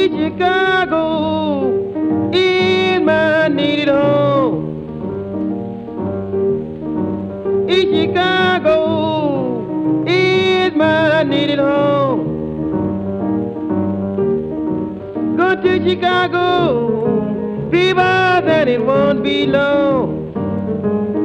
East Chicago is my native home. East Chicago is my native home. Go to Chicago, people, and it won't be long.